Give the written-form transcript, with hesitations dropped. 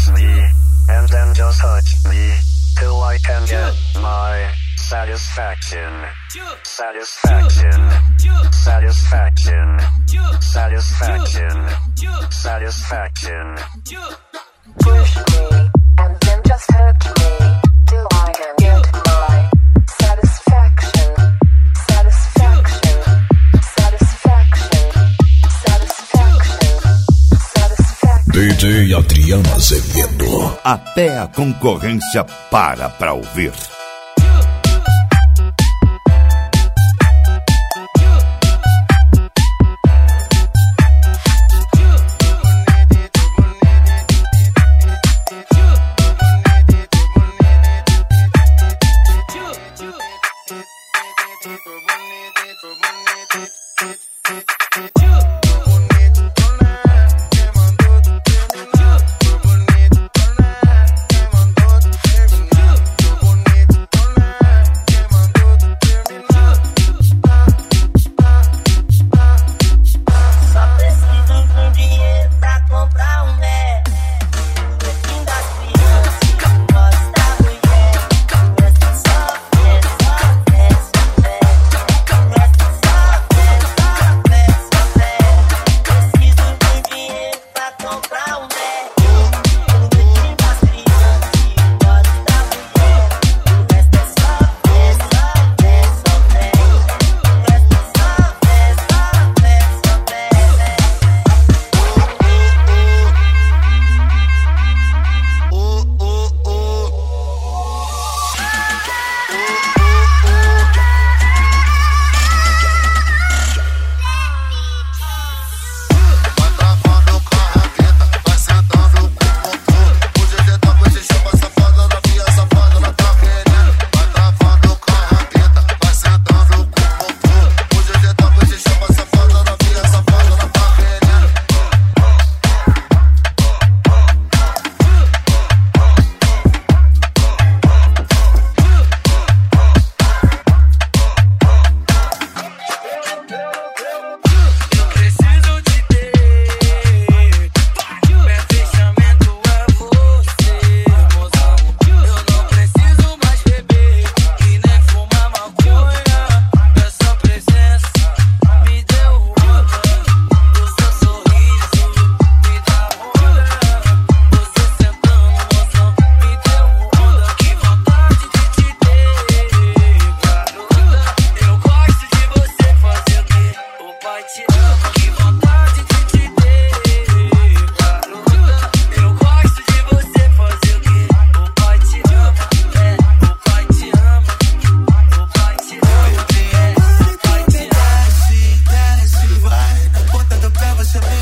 me, and then just touch me, till I can get my satisfaction. Satisfaction. Satisfaction. Satisfaction. Satisfaction. Push me, and then just hurt me, till I can get my satisfaction. Satisfaction. Satisfaction. Satisfaction. Satisfaction. DJ Adriano Azevedo. Até a concorrência para pra ouvir. Você